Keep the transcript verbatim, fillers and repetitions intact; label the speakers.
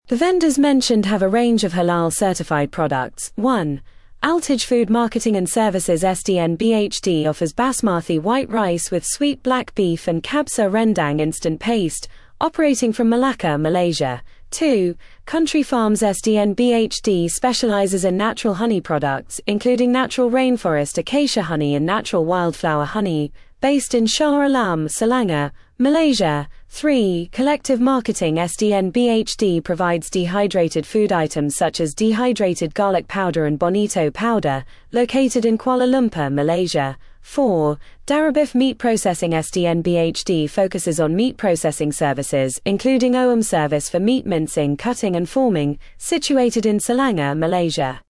Speaker 1: The vendors mentioned have a range of halal-certified products. one. Altige Food Marketing and Services S D N B H D offers basmati white rice with sweet black beef and kabsa rendang instant paste, operating from Malacca, Malaysia. two. Country Farms S D N B H D specializes in natural honey products, including natural rainforest acacia honey and natural wildflower honey, based in Shah Alam, Selangor, Malaysia. three. Collective Marketing S D N B H D provides dehydrated food items such as dehydrated garlic powder and bonito powder, located in Kuala Lumpur, Malaysia. four. Darabif Meat Processing S D N B H D focuses on meat processing services, including O E M service for meat mincing, cutting and forming, situated in Selangor, Malaysia.